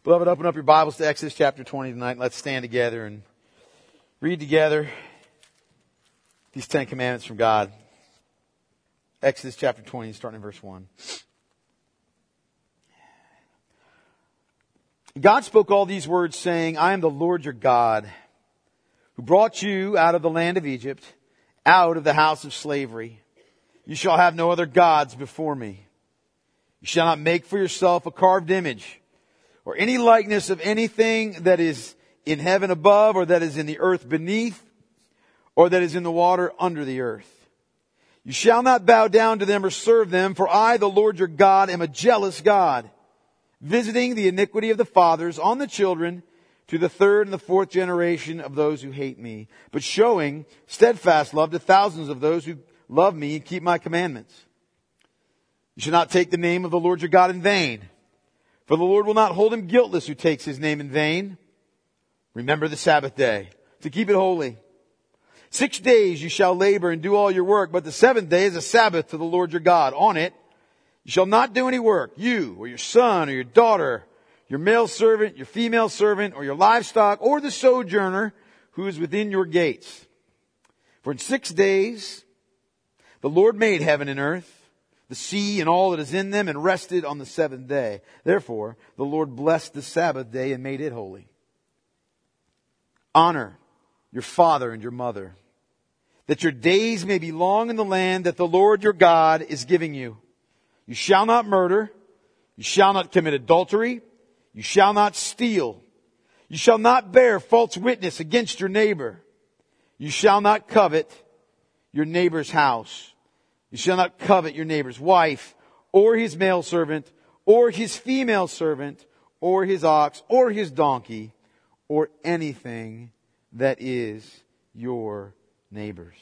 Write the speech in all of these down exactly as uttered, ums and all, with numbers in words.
Beloved, open up your Bibles to Exodus chapter twenty tonight. Let's stand together and read together these Ten Commandments from God. Exodus chapter twenty, starting in verse one. God spoke all these words, saying, I am the Lord your God, who brought you out of the land of Egypt, out of the house of slavery. You shall have no other gods before me. You shall not make for yourself a carved image, or any likeness of anything that is in heaven above, or that is in the earth beneath, or that is in the water under the earth. You shall not bow down to them or serve them, for I, the Lord your God, am a jealous God, visiting the iniquity of the fathers on the children to the third and the fourth generation of those who hate me, but showing steadfast love to thousands of those who love me and keep my commandments. You shall not take the name of the Lord your God in vain, for the Lord will not hold him guiltless who takes his name in vain. Remember the Sabbath day, to keep it holy. Six days you shall labor and do all your work, but the seventh day is a Sabbath to the Lord your God. On it you shall not do any work, you or your son or your daughter, your male servant, your female servant, or your livestock, or the sojourner who is within your gates. For in six days the Lord made heaven and earth, the sea and all that is in them, and rested on the seventh day. Therefore, the Lord blessed the Sabbath day and made it holy. Honor your father and your mother, that your days may be long in the land that the Lord your God is giving you. You shall not murder. You shall not commit adultery. You shall not steal. You shall not bear false witness against your neighbor. You shall not covet your neighbor's house. You shall not covet your neighbor's wife, or his male servant, or his female servant, or his ox, or his donkey, or anything that is your neighbor's.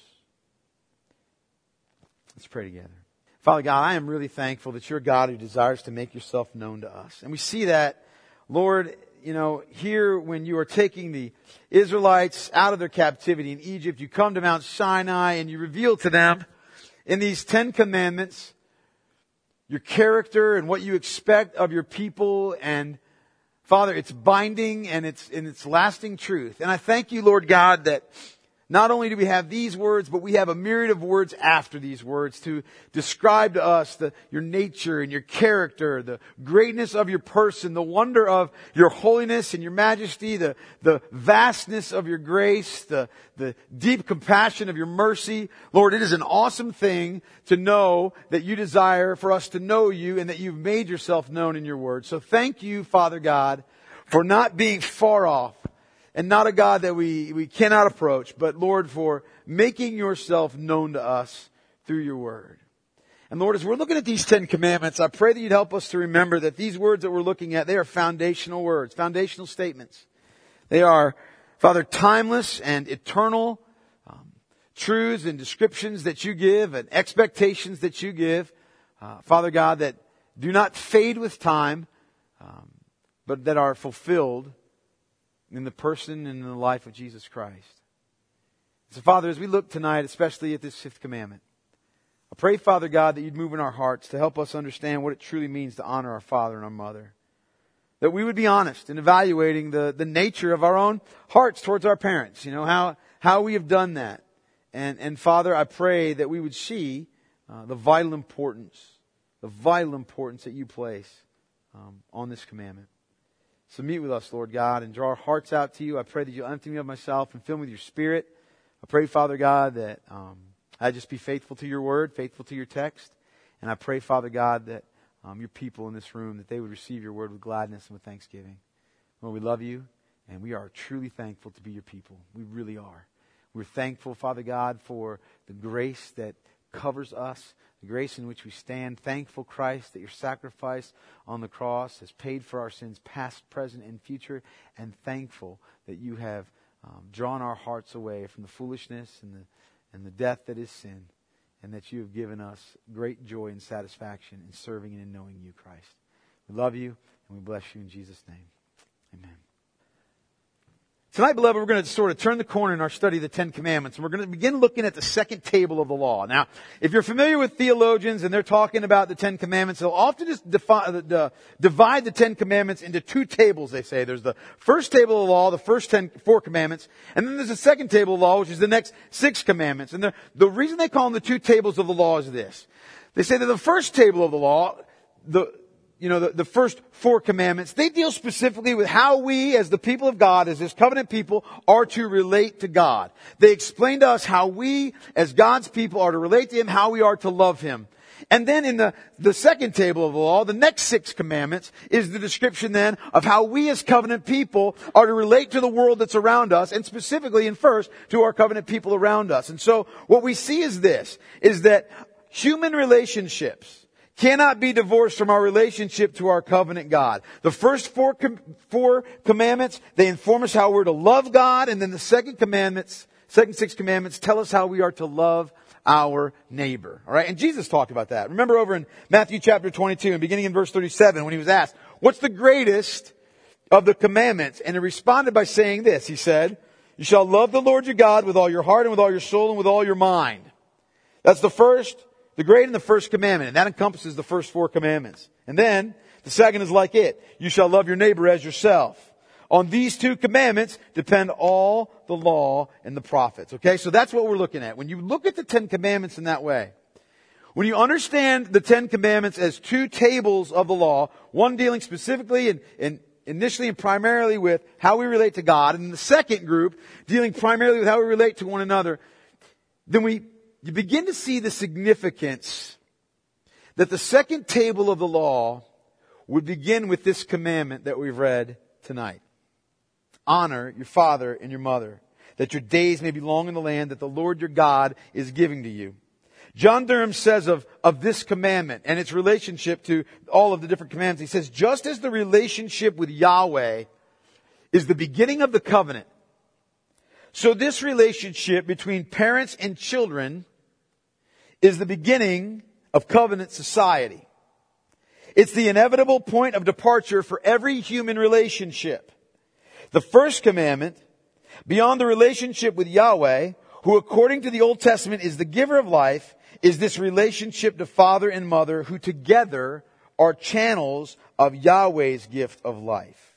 Let's pray together. Father God, I am really thankful that you're a God who desires to make yourself known to us. And we see that, Lord, you know, here when you are taking the Israelites out of their captivity in Egypt, you come to Mount Sinai and you reveal to them in these Ten Commandments your character and what you expect of your people. And Father, it's binding and it's, and it's lasting truth. And I thank you, Lord God, that not only do we have these words, but we have a myriad of words after these words to describe to us the, your nature and your character, the greatness of your person, the wonder of your holiness and your majesty, the, the vastness of your grace, the, the deep compassion of your mercy. Lord, it is an awesome thing to know that you desire for us to know you and that you've made yourself known in your word. So thank you, Father God, for not being far off, and not a God that we, we cannot approach, but Lord, for making yourself known to us through your word. And Lord, as we're looking at these Ten Commandments, I pray that you'd help us to remember that these words that we're looking at, they are foundational words, foundational statements. They are, Father, timeless and eternal um, truths and descriptions that you give and expectations that you give, uh, Father God, that do not fade with time, um, but that are fulfilled in the person and in the life of Jesus Christ. So Father, as we look tonight, especially at this fifth commandment, I pray, Father God, that you'd move in our hearts to help us understand what it truly means to honor our father and our mother. That we would be honest in evaluating the, the nature of our own hearts towards our parents. You know, how, how we have done that. And, and Father, I pray that we would see uh, the vital importance, the vital importance that you place um, on this commandment. So meet with us, Lord God, and draw our hearts out to you. I pray that you'll empty me of myself and fill me with your Spirit. I pray, Father God, that um, I just be faithful to your word, faithful to your text. And I pray, Father God, that um, your people in this room, that they would receive your word with gladness and with thanksgiving. Lord, we love you, and we are truly thankful to be your people. We really are. We're thankful, Father God, for the grace that covers us, the grace in which we stand. Thankful, Christ, that your sacrifice on the cross has paid for our sins past, present, and future. And thankful that you have um, drawn our hearts away from the foolishness and the, and the death that is sin. And that you have given us great joy and satisfaction in serving and in knowing you, Christ. We love you and we bless you in Jesus' name. Amen. Tonight, beloved, we're going to sort of turn the corner in our study of the Ten Commandments, and we're going to begin looking at the second table of the law. Now, if you're familiar with theologians and they're talking about the Ten Commandments, they'll often just defi- uh, divide the Ten Commandments into two tables, they say. There's the first table of the law, the first ten, four commandments, and then there's the second table of the law, which is the next six commandments. And the, the reason they call them the two tables of the law is this. They say that the first table of the law, the You know, the, the first four commandments, they deal specifically with how we, as the people of God, as His covenant people, are to relate to God. They explain to us how we, as God's people, are to relate to Him, how we are to love Him. And then in the, the second table of the law, the next six commandments, is the description then of how we as covenant people are to relate to the world that's around us, and specifically, and first, to our covenant people around us. And so, what we see is this, is that human relationships cannot be divorced from our relationship to our covenant God. The first four com- four commandments, they inform us how we're to love God, and then the second commandments, second six commandments tell us how we are to love our neighbor. All right, and Jesus talked about that. Remember over in Matthew chapter twenty-two, and beginning in verse thirty-seven, when He was asked, "What's the greatest of the commandments?" And He responded by saying this. He said, "You shall love the Lord your God with all your heart and with all your soul and with all your mind." That's the first. The great and the first commandment, and that encompasses the first four commandments. And then, the second is like it. You shall love your neighbor as yourself. On these two commandments depend all the law and the prophets. Okay, so that's what we're looking at. When you look at the Ten Commandments in that way, when you understand the Ten Commandments as two tables of the law, one dealing specifically and, and initially and primarily with how we relate to God, and the second group dealing primarily with how we relate to one another, then we You begin to see the significance that the second table of the law would begin with this commandment that we've read tonight. Honor your father and your mother, that your days may be long in the land that the Lord your God is giving to you. John Durham says of, of this commandment and its relationship to all of the different commandments, he says, just as the relationship with Yahweh is the beginning of the covenant, so this relationship between parents and children is the beginning of covenant society. It's the inevitable point of departure for every human relationship. The first commandment, beyond the relationship with Yahweh, who according to the Old Testament is the giver of life, is this relationship to father and mother, who together are channels of Yahweh's gift of life.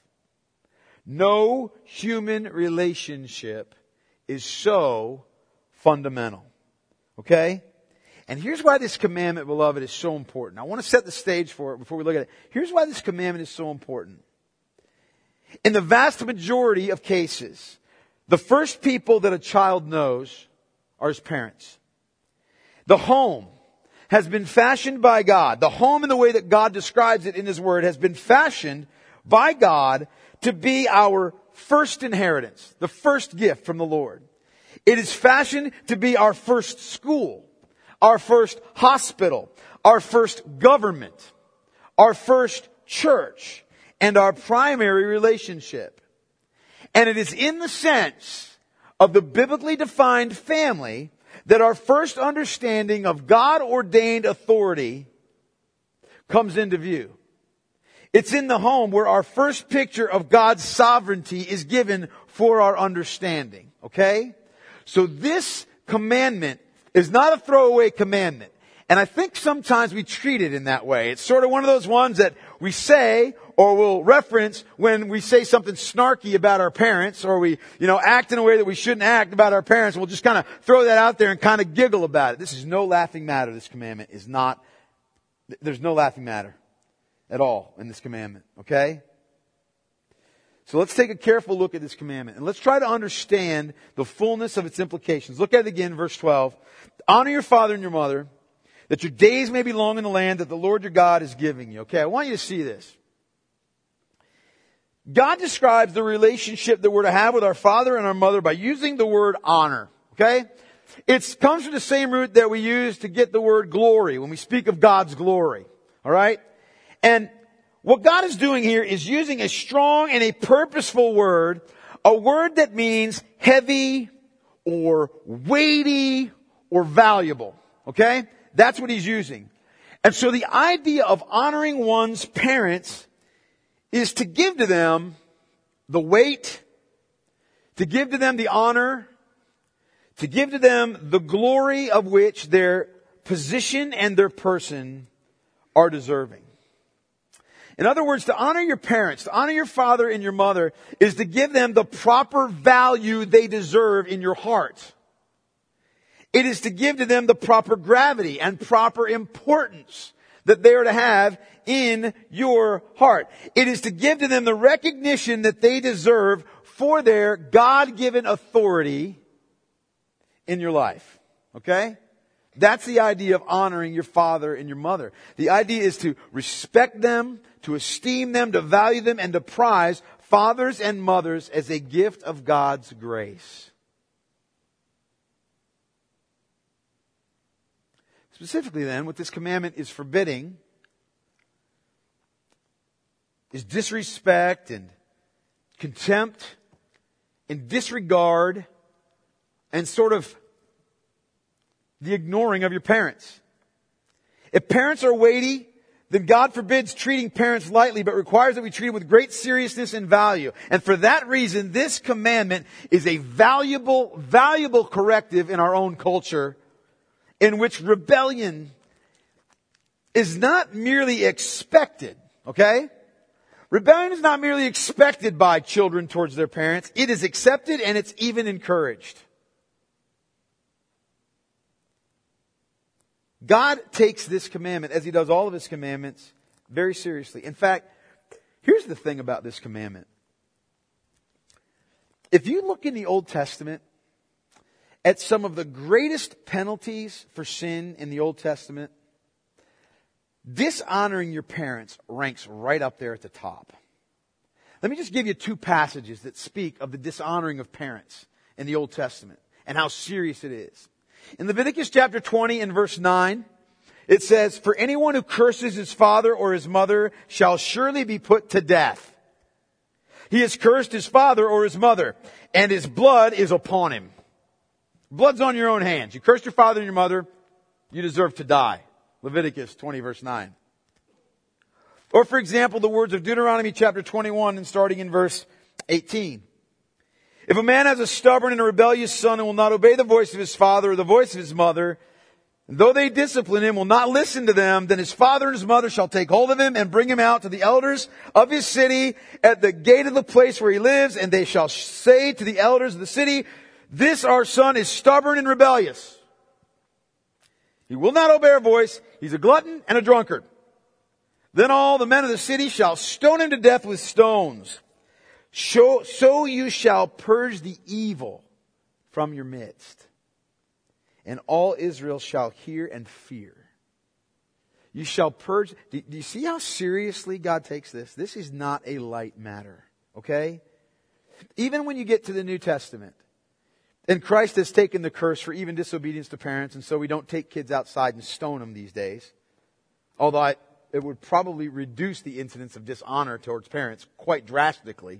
No human relationship is so fundamental. Okay? And here's why this commandment, beloved, is so important. I want to set the stage for it before we look at it. Here's why this commandment is so important. In the vast majority of cases, the first people that a child knows are his parents. The home has been fashioned by God. The home in the way that God describes it in His Word has been fashioned by God to be our first inheritance, the first gift from the Lord. It is fashioned to be our first school, our first hospital, our first government, our first church, and our primary relationship. And it is in the sense of the biblically defined family that our first understanding of God-ordained authority comes into view. It's in the home where our first picture of God's sovereignty is given for our understanding. Okay? So this commandment is not a throwaway commandment. And I think sometimes we treat it in that way. It's sort of one of those ones that we say or will reference when we say something snarky about our parents, or we, you know, act in a way that we shouldn't act about our parents. We'll just kind of throw that out there and kind of giggle about it. This is no laughing matter. This commandment is not, there's no laughing matter at all in this commandment. Okay? So let's take a careful look at this commandment, and let's try to understand the fullness of its implications. Look at it again, verse twelve. Honor your father and your mother, that your days may be long in the land that the Lord your God is giving you. Okay, I want you to see this. God describes the relationship that we're to have with our father and our mother by using the word honor. Okay? It comes from the same root that we use to get the word glory when we speak of God's glory. Alright? And what God is doing here is using a strong and a purposeful word, a word that means heavy or weighty or valuable. Okay? That's what He's using. And so the idea of honoring one's parents is to give to them the weight, to give to them the honor, to give to them the glory of which their position and their person are deserving. In other words, to honor your parents, to honor your father and your mother, is to give them the proper value they deserve in your heart. It is to give to them the proper gravity and proper importance that they are to have in your heart. It is to give to them the recognition that they deserve for their God-given authority in your life. Okay? That's the idea of honoring your father and your mother. The idea is to respect them, to esteem them, to value them, and to prize fathers and mothers as a gift of God's grace. Specifically then, what this commandment is forbidding is disrespect and contempt and disregard and sort of the ignoring of your parents. If parents are weighty, then God forbids treating parents lightly, but requires that we treat them with great seriousness and value. And for that reason, this commandment is a valuable, valuable corrective in our own culture, in which rebellion is not merely expected, okay? Rebellion is not merely expected by children towards their parents. It is accepted and it's even encouraged. God takes this commandment, as He does all of His commandments, very seriously. In fact, here's the thing about this commandment. If you look in the Old Testament at some of the greatest penalties for sin in the Old Testament, dishonoring your parents ranks right up there at the top. Let me just give you two passages that speak of the dishonoring of parents in the Old Testament and how serious it is. In Leviticus chapter twenty and verse nine, it says, "For anyone who curses his father or his mother shall surely be put to death. He has cursed his father or his mother, and his blood is upon him." Blood's on your own hands. You cursed your father and your mother, you deserve to die. Leviticus twenty verse nine. Or for example, the words of Deuteronomy chapter twenty-one and starting in verse eighteen. "If a man has a stubborn and a rebellious son and will not obey the voice of his father or the voice of his mother, and though they discipline him, will not listen to them, then his father and his mother shall take hold of him and bring him out to the elders of his city at the gate of the place where he lives, and they shall say to the elders of the city, 'This our son is stubborn and rebellious. He will not obey our voice. He's a glutton and a drunkard.' Then all the men of the city shall stone him to death with stones. So, so you shall purge the evil from your midst, and all Israel shall hear and fear." You shall purge. Do, do you see how seriously God takes this? This is not a light matter, okay? Even when you get to the New Testament, and Christ has taken the curse for even disobedience to parents, and so we don't take kids outside and stone them these days. Although I, it would probably reduce the incidence of dishonor towards parents quite drastically.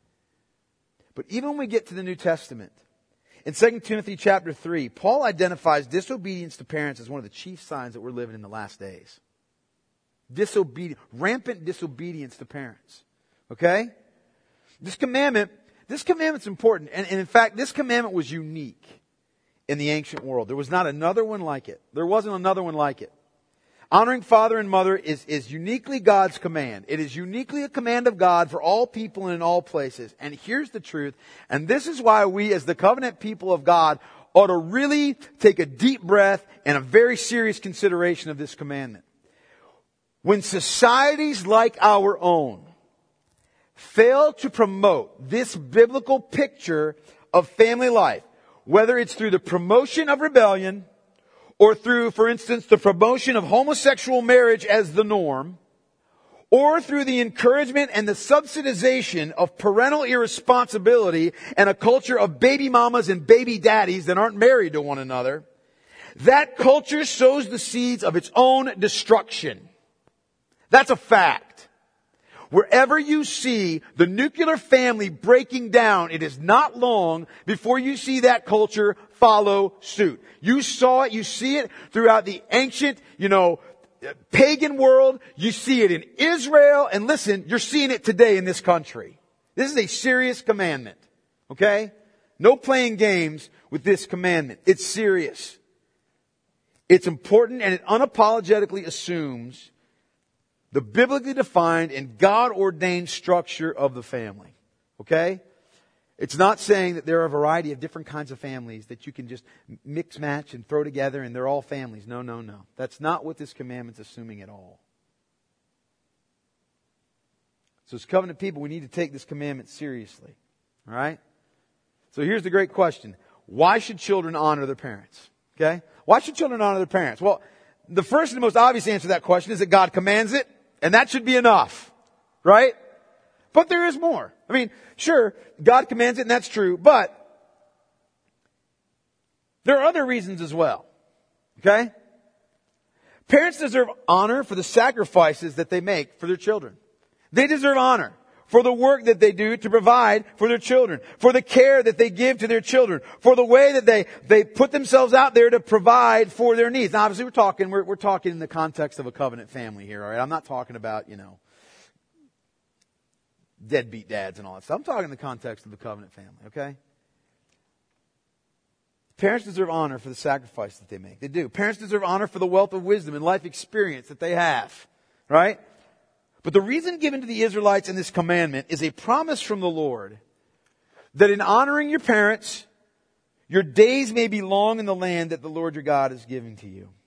But even when we get to the New Testament, in Second Timothy chapter three, Paul identifies disobedience to parents as one of the chief signs that we're living in the last days. Disobedience, rampant disobedience to parents. Okay? This commandment, this commandment's important. And, and in fact, this commandment was unique in the ancient world. There was not another one like it. There wasn't another one like it. Honoring father and mother is, is uniquely God's command. It is uniquely a command of God for all people and in all places. And here's the truth. And this is why we as the covenant people of God ought to really take a deep breath and a very serious consideration of this commandment. When societies like our own fail to promote this biblical picture of family life, whether it's through the promotion of rebellion, or through, for instance, the promotion of homosexual marriage as the norm, or through the encouragement and the subsidization of parental irresponsibility and a culture of baby mamas and baby daddies that aren't married to one another, that culture sows the seeds of its own destruction. That's a fact. Wherever you see the nuclear family breaking down, it is not long before you see that culture follow suit. You saw it, you see it throughout the ancient, you know, pagan world. You see it in Israel. And listen, you're seeing it today in this country. This is a serious commandment. Okay? No playing games with this commandment. It's serious. It's important, and it unapologetically assumes the biblically defined and God-ordained structure of the family. Okay? It's not saying that there are a variety of different kinds of families that you can just mix, match, and throw together and they're all families. No, no, no. That's not what this commandment's assuming at all. So as covenant people, we need to take this commandment seriously. All right? So here's the great question. Why should children honor their parents? Okay? Why should children honor their parents? Well, the first and the most obvious answer to that question is that God commands it, and that should be enough. Right? But there is more. I mean, sure, God commands it, and that's true, but there are other reasons as well. Okay? Parents deserve honor for the sacrifices that they make for their children. They deserve honor for the work that they do to provide for their children, for the care that they give to their children, for the way that they, they put themselves out there to provide for their needs. Now, obviously, we're talking, we're, we're talking in the context of a covenant family here, all right? I'm not talking about, you know, deadbeat dads and all that stuff. I'm talking in the context of the covenant family, okay? Parents deserve honor for the sacrifice that they make. They do. Parents deserve honor for the wealth of wisdom and life experience that they have, right? But the reason given to the Israelites in this commandment is a promise from the Lord that in honoring your parents, your days may be long in the land that the Lord your God is giving to you.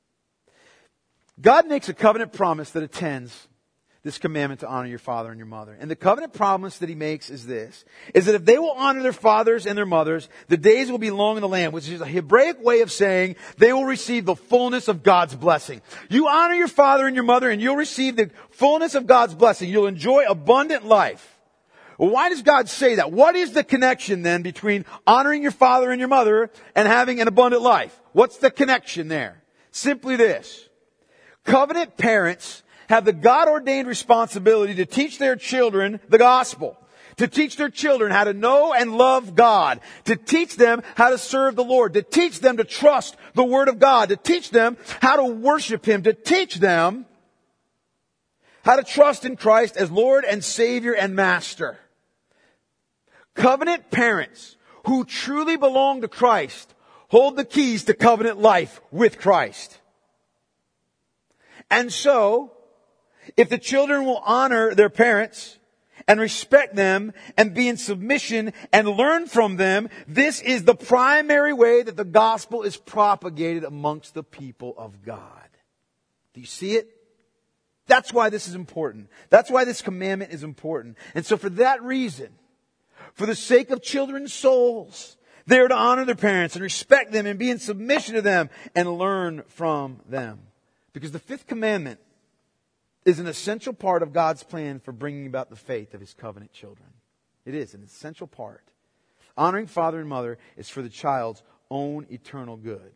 God makes a covenant promise that attends this commandment to honor your father and your mother. And the covenant promise that He makes is this, is that if they will honor their fathers and their mothers, the days will be long in the land, which is a Hebraic way of saying they will receive the fullness of God's blessing. You honor your father and your mother and you'll receive the fullness of God's blessing. You'll enjoy abundant life. Well, why does God say that? What is the connection then between honoring your father and your mother and having an abundant life? What's the connection there? Simply this. Covenant parents have the God-ordained responsibility to teach their children the gospel, to teach their children how to know and love God, to teach them how to serve the Lord, to teach them to trust the Word of God, to teach them how to worship Him, to teach them how to trust in Christ as Lord and Savior and Master. Covenant parents who truly belong to Christ hold the keys to covenant life with Christ. And so, if the children will honor their parents and respect them and be in submission and learn from them, this is the primary way that the gospel is propagated amongst the people of God. Do you see it? That's why this is important. That's why this commandment is important. And so for that reason, for the sake of children's souls, they are to honor their parents and respect them and be in submission to them and learn from them. Because the fifth commandment is an essential part of God's plan for bringing about the faith of His covenant children. It is an essential part. Honoring father and mother is for the child's own eternal good.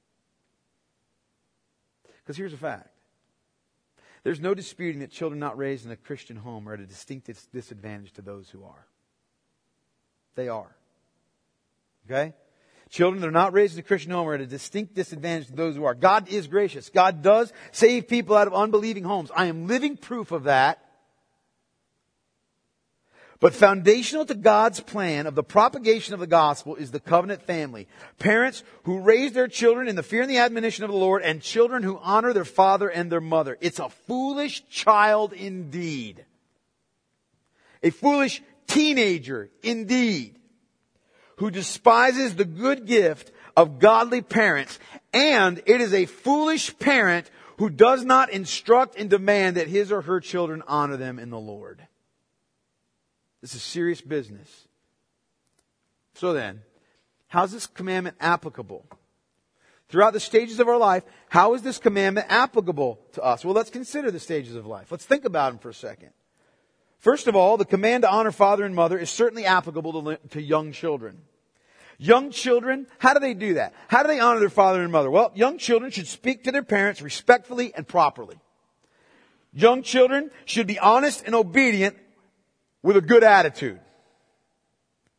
Because here's a fact. There's no disputing that children not raised in a Christian home are at a distinct disadvantage to those who are. They are. Okay? Children that are not raised in a Christian home are at a distinct disadvantage to those who are. God is gracious. God does save people out of unbelieving homes. I am living proof of that. But foundational to God's plan of the propagation of the gospel is the covenant family. Parents who raise their children in the fear and the admonition of the Lord, and children who honor their father and their mother. It's a foolish child indeed. A foolish teenager indeed, who despises the good gift of godly parents. And it is a foolish parent who does not instruct and demand that his or her children honor them in the Lord. This is serious business. So then, how is this commandment applicable? Throughout the stages of our life, how is this commandment applicable to us? Well, let's consider the stages of life. Let's think about them for a second. First of all, the command to honor father and mother is certainly applicable to, to young children. Young children, how do they do that? How do they honor their father and mother? Well, young children should speak to their parents respectfully and properly. Young children should be honest and obedient with a good attitude.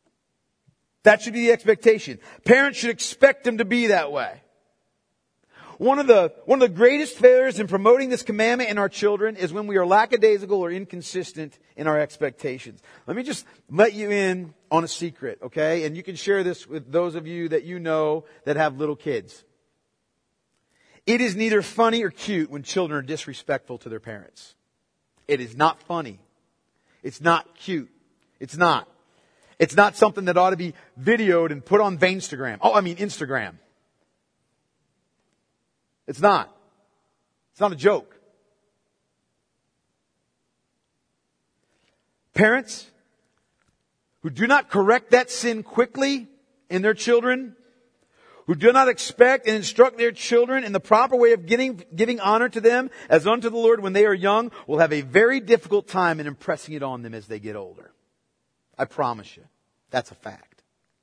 That should be the expectation. Parents should expect them to be that way. One of the, one of the greatest failures in promoting this commandment in our children is when we are lackadaisical or inconsistent in our expectations. Let me just let you in on a secret, okay? And you can share this with those of you that you know that have little kids. It is neither funny or cute when children are disrespectful to their parents. It is not funny. It's not cute. It's not. It's not something that ought to be videoed and put on Vainstagram. Oh, I mean Instagram. It's not. It's not a joke. Parents who do not correct that sin quickly in their children, who do not expect and instruct their children in the proper way of getting, giving honor to them as unto the Lord when they are young, will have a very difficult time in impressing it on them as they get older. I promise you. That's a fact.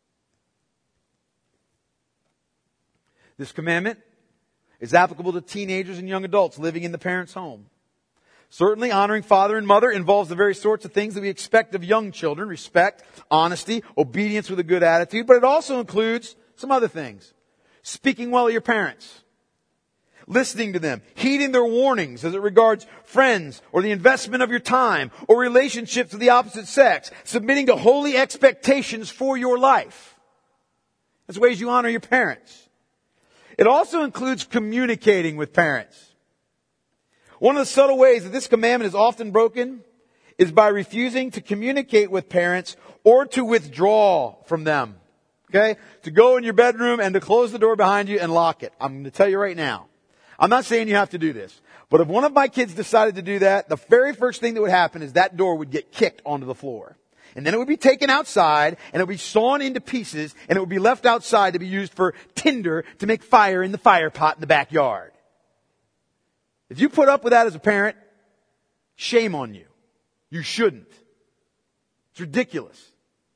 This commandment is applicable to teenagers and young adults living in the parent's home. Certainly, honoring father and mother involves the very sorts of things that we expect of young children: respect, honesty, obedience with a good attitude. But it also includes some other things. Speaking well of your parents. Listening to them. Heeding their warnings as it regards friends or the investment of your time or relationships with the opposite sex. Submitting to holy expectations for your life. That's ways you honor your parents. It also includes communicating with parents. One of the subtle ways that this commandment is often broken is by refusing to communicate with parents or to withdraw from them. Okay? To go in your bedroom and to close the door behind you and lock it. I'm going to tell you right now. I'm not saying you have to do this. But if one of my kids decided to do that, the very first thing that would happen is that door would get kicked onto the floor. And then it would be taken outside and it would be sawn into pieces and it would be left outside to be used for tinder to make fire in the fire pot in the backyard. If you put up with that as a parent, shame on you. You shouldn't. It's ridiculous.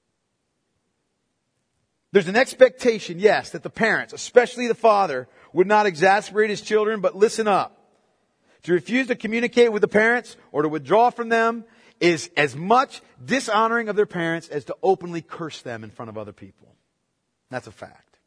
There's an expectation, yes, that the parents, especially the father, would not exasperate his children, but listen up. To refuse to communicate with the parents or to withdraw from them is as much dishonoring of their parents as to openly curse them in front of other people. That's a fact.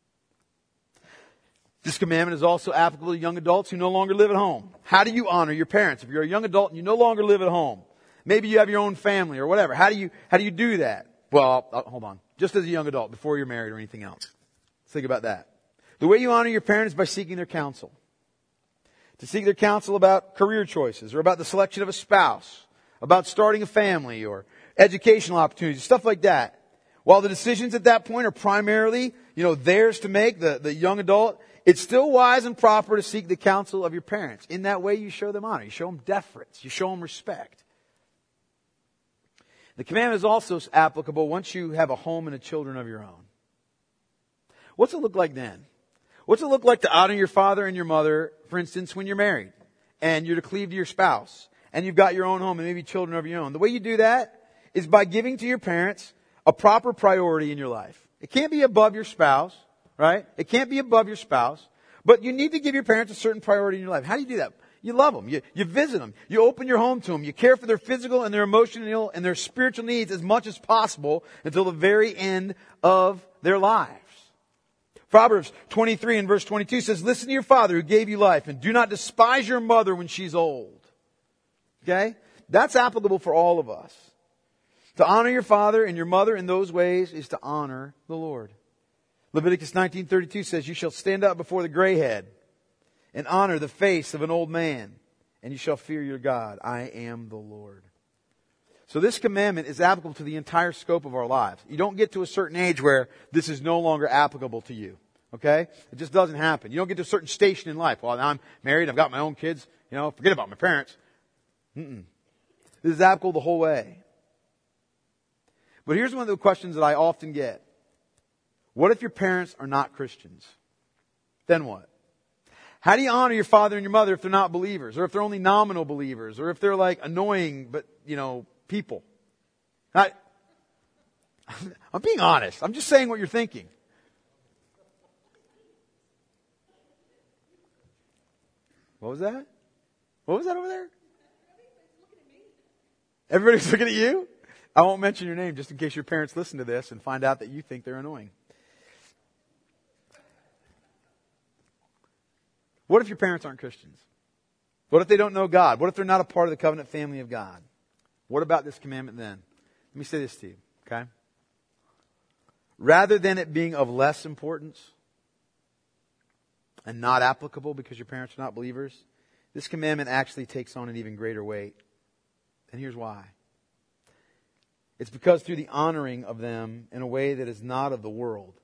This commandment is also applicable to young adults who no longer live at home. How do you honor your parents? If you're a young adult and you no longer live at home, maybe you have your own family or whatever. How do you, how do you do that? Well, I'll, hold on. Just as a young adult, before you're married or anything else. Let's think about that. The way you honor your parents is by seeking their counsel. To seek their counsel about career choices or about the selection of a spouse, about starting a family or educational opportunities, stuff like that. While the decisions at that point are primarily, you know, theirs to make, the, the young adult, it's still wise and proper to seek the counsel of your parents. In that way, you show them honor. You show them deference. You show them respect. The commandment is also applicable once you have a home and a children of your own. What's it look like then? What's it look like to honor your father and your mother, for instance, when you're married and you're to cleave to your spouse and you've got your own home and maybe children of your own? The way you do that is by giving to your parents a proper priority in your life. It can't be above your spouse, right? It can't be above your spouse, but you need to give your parents a certain priority in your life. How do you do that? You love them. You, you visit them. You open your home to them. You care for their physical and their emotional and their spiritual needs as much as possible until the very end of their lives. Proverbs twenty-three and verse twenty-two says, "Listen to your father who gave you life, and do not despise your mother when she's old." Okay? That's applicable for all of us. To honor your father and your mother in those ways is to honor the Lord. Leviticus nineteen thirty-two says, "You shall stand up before the gray head and honor the face of an old man, and you shall fear your God. I am the Lord." So this commandment is applicable to the entire scope of our lives. You don't get to a certain age where this is no longer applicable to you. Okay? It just doesn't happen. You don't get to a certain station in life. Well, now I'm married, I've got my own kids, you know, forget about my parents. Mm-mm. This is applicable the whole way. But here's one of the questions that I often get. What if your parents are not Christians? Then what? How do you honor your father and your mother if they're not believers? Or if they're only nominal believers? Or if they're like annoying, but, you know, people? I, I'm being honest. I'm just saying what you're thinking. What was that? What was that over there? Everybody's looking at you? I won't mention your name just in case your parents listen to this and find out that you think they're annoying. What if your parents aren't Christians? What if they don't know God? What if they're not a part of the covenant family of God? What about this commandment then? Let me say this to you, okay? Rather than it being of less importance and not applicable because your parents are not believers, this commandment actually takes on an even greater weight. And here's why. It's because through the honoring of them in a way that is not of the world,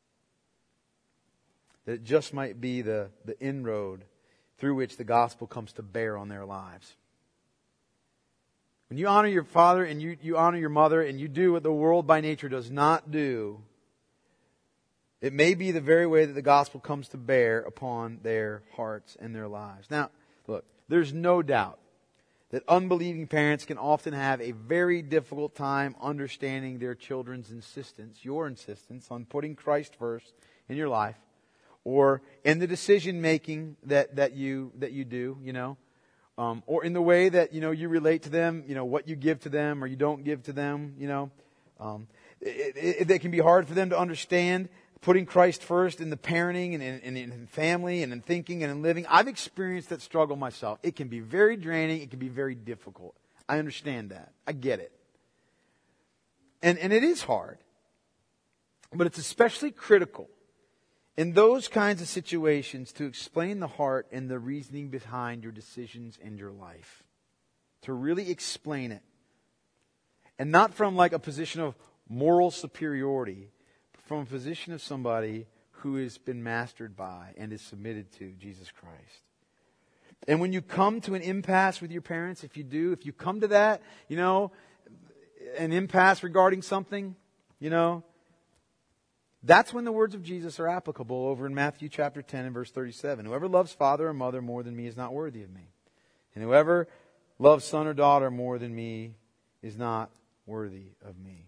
that it just might be the, the inroad through which the gospel comes to bear on their lives. When you honor your father and you, you honor your mother and you do what the world by nature does not do, it may be the very way that the gospel comes to bear upon their hearts and their lives. Now, look, there's no doubt that unbelieving parents can often have a very difficult time understanding their children's insistence, your insistence on putting Christ first in your life, or in the decision making that, that you that you do, you know, um, or in the way that you know you relate to them, you know, what you give to them or you don't give to them, you know, um, it, it, it can be hard for them to understand putting Christ first in the parenting and in, in, in family and in thinking and in living. I've experienced that struggle myself. It can be very draining. It can be very difficult. I understand that. I get it. And, and it is hard. But it's especially critical in those kinds of situations to explain the heart and the reasoning behind your decisions and your life. To really explain it. And not from like a position of moral superiority, from a position of somebody who has been mastered by and is submitted to Jesus Christ. And when you come to an impasse with your parents, if you do, if you come to that, you know, an impasse regarding something, you know, that's when the words of Jesus are applicable over in Matthew chapter ten and verse thirty-seven. Whoever loves father or mother more than me is not worthy of me. And whoever loves son or daughter more than me is not worthy of me.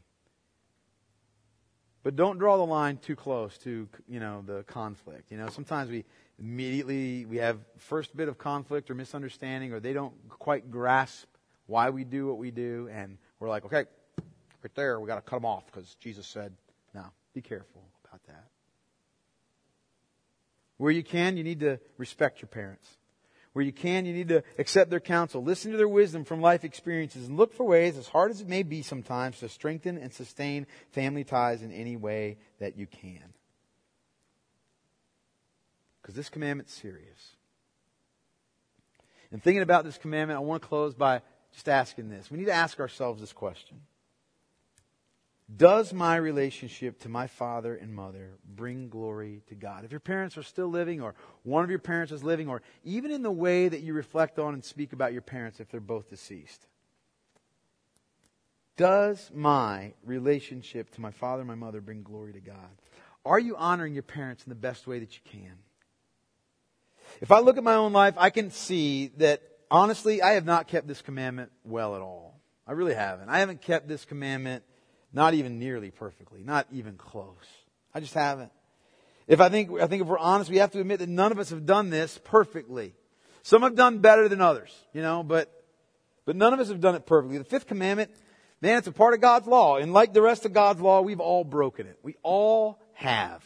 But don't draw the line too close to, you know, the conflict. You know, sometimes we immediately, we have first bit of conflict or misunderstanding, or they don't quite grasp why we do what we do. And we're like, okay, right there, we got to cut them off because Jesus said, no, be careful about that. Where you can, you need to respect your parents. Where you can, you need to accept their counsel. Listen to their wisdom from life experiences and look for ways, as hard as it may be sometimes, to strengthen and sustain family ties in any way that you can. Because this commanment's serious. And thinking about this commandment, I want to close by just asking this. We need to ask ourselves this question. Does my relationship to my father and mother bring glory to God? If your parents are still living, or one of your parents is living, or even in the way that you reflect on and speak about your parents if they're both deceased. Does my relationship to my father and my mother bring glory to God? Are you honoring your parents in the best way that you can? If I look at my own life, I can see that, honestly, I have not kept this commandment well at all. I really haven't. I haven't kept this commandment not even nearly perfectly. Not even close. I just haven't. If I think, I think if we're honest, we have to admit that none of us have done this perfectly. Some have done better than others, you know, but, but none of us have done it perfectly. The fifth commandment, man, it's a part of God's law. And like the rest of God's law, we've all broken it. We all have.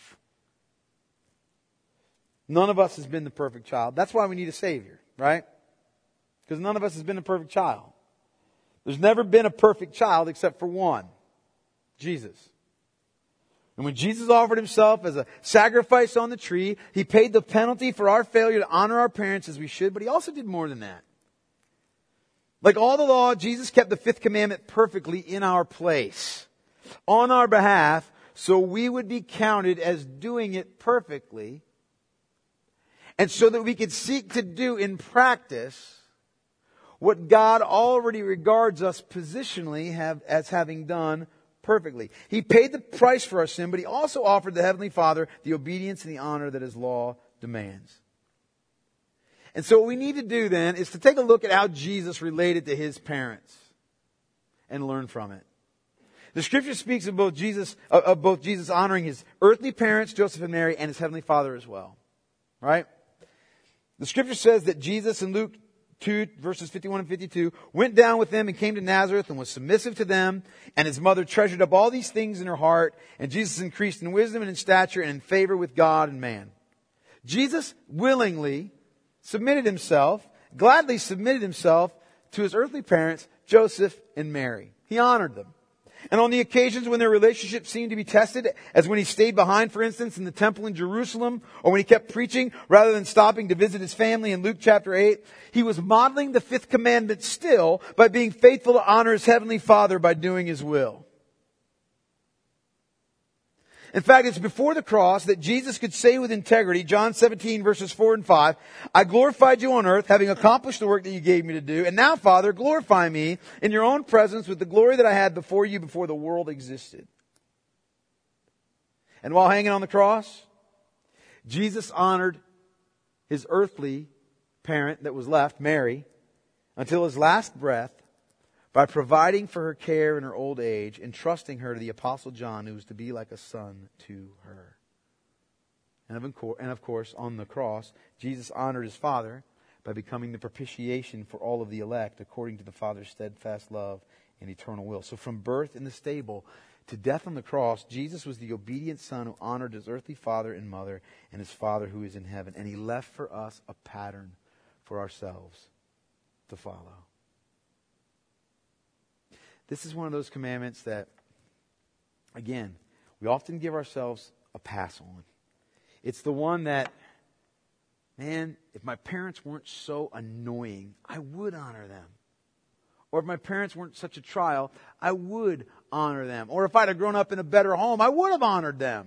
None of us has been the perfect child. That's why we need a Savior, right? Because none of us has been a perfect child. There's never been a perfect child except for one. Jesus. And when Jesus offered himself as a sacrifice on the tree, he paid the penalty for our failure to honor our parents as we should, but he also did more than that. Like all the law, Jesus kept the fifth commandment perfectly in our place, on our behalf, so we would be counted as doing it perfectly, and so that we could seek to do in practice what God already regards us positionally have, as having done perfectly. He paid the price for our sin, but he also offered the Heavenly Father the obedience and the honor that his law demands. And so what we need to do then is to take a look at how Jesus related to his parents and learn from it. The Scripture speaks of both Jesus, of both Jesus honoring his earthly parents, Joseph and Mary, and his Heavenly Father as well. Right? The Scripture says that Jesus in Luke two, verses fifty-one and fifty-two, went down with them and came to Nazareth and was submissive to them. And his mother treasured up all these things in her heart. And Jesus increased in wisdom and in stature and in favor with God and man. Jesus willingly submitted himself, gladly submitted himself to his earthly parents, Joseph and Mary. He honored them. And on the occasions when their relationship seemed to be tested, as when he stayed behind, for instance, in the temple in Jerusalem, or when he kept preaching rather than stopping to visit his family in Luke chapter eight, he was modeling the fifth commandment still by being faithful to honor his heavenly Father by doing his will. In fact, it's before the cross that Jesus could say with integrity, John seventeen verses four and five, I glorified you on earth, having accomplished the work that you gave me to do. And now, Father, glorify me in your own presence with the glory that I had before you, before the world existed. And while hanging on the cross, Jesus honored his earthly parent that was left, Mary, until his last breath, by providing for her care in her old age, entrusting her to the Apostle John, who was to be like a son to her. And of course, on the cross, Jesus honored his Father by becoming the propitiation for all of the elect, according to the Father's steadfast love and eternal will. So from birth in the stable to death on the cross, Jesus was the obedient Son who honored his earthly father and mother and his Father who is in heaven. And he left for us a pattern for ourselves to follow. This is one of those commandments that, again, we often give ourselves a pass on. It's the one that, man, if my parents weren't so annoying, I would honor them. Or if my parents weren't such a trial, I would honor them. Or if I'd have grown up in a better home, I would have honored them.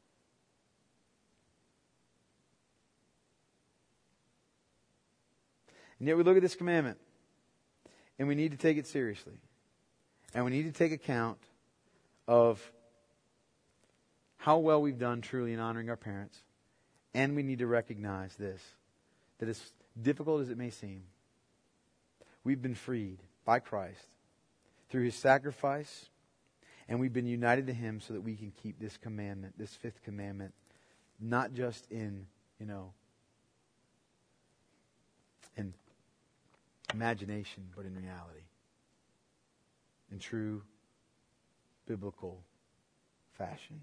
And yet we look at this commandment, and we need to take it seriously. And we need to take account of how well we've done truly in honoring our parents. And we need to recognize this, that as difficult as it may seem, we've been freed by Christ through his sacrifice, and we've been united to him so that we can keep this commandment, this fifth commandment, not just in, you know, in imagination, but in reality. In true biblical fashion.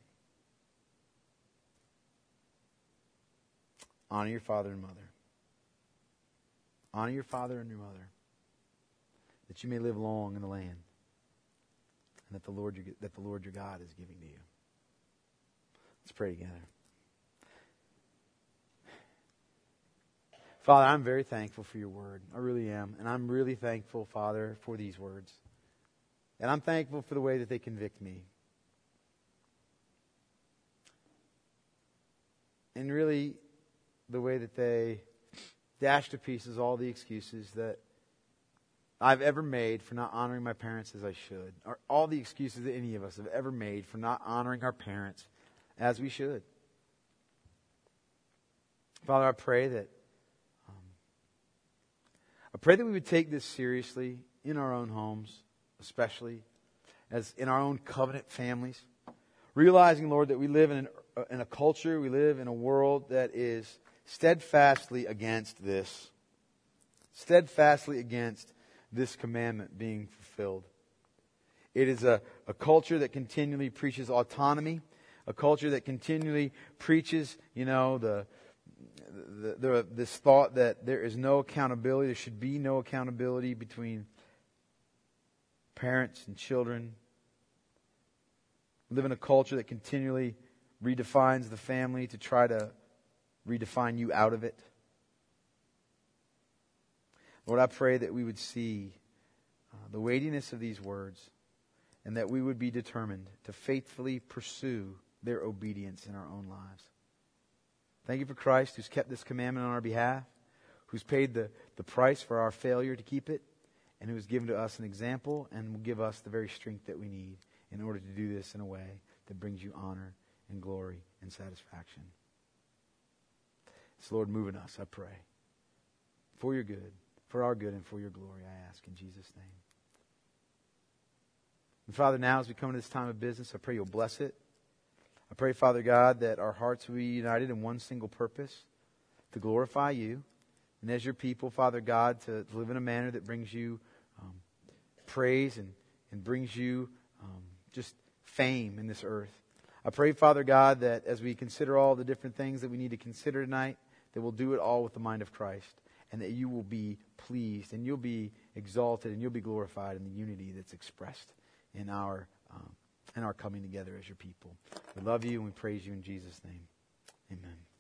Honor your father and mother. Honor your father and your mother, that you may live long in the land, and that the Lord your, that the Lord your God is giving to you. Let's pray together. Father, I'm very thankful for your word. I really am. And I'm really thankful, Father, for these words. And I'm thankful for the way that they convict me. And really, the way that they dash to pieces all the excuses that I've ever made for not honoring my parents as I should. Or all the excuses that any of us have ever made for not honoring our parents as we should. Father, I pray that um, I pray that we would take this seriously in our own homes, especially as in our own covenant families. Realizing, Lord, that we live in, an, in a culture, we live in a world that is steadfastly against this. Steadfastly against this commandment being fulfilled. It is a, a culture that continually preaches autonomy. A culture that continually preaches, you know, the, the, the this thought that there is no accountability. There should be no accountability between parents and children. We live in a culture that continually redefines the family to try to redefine you out of it. Lord, I pray that we would see uh, the weightiness of these words, and that we would be determined to faithfully pursue their obedience in our own lives. Thank you for Christ, who's kept this commandment on our behalf, who's paid the, the price for our failure to keep it, and who has given to us an example and will give us the very strength that we need in order to do this in a way that brings you honor and glory and satisfaction. So Lord, move in us, I pray. For your good, for our good and for your glory, I ask in Jesus' name. And Father, now as we come to this time of business, I pray you'll bless it. I pray, Father God, that our hearts will be united in one single purpose, to glorify you. And as your people, Father God, to, to live in a manner that brings you um, praise and, and brings you um, just fame in this earth. I pray, Father God, that as we consider all the different things that we need to consider tonight, that we'll do it all with the mind of Christ, and that you will be pleased, and you'll be exalted, and you'll be glorified in the unity that's expressed in our um, in our coming together as your people. We love you, and we praise you in Jesus' name. Amen.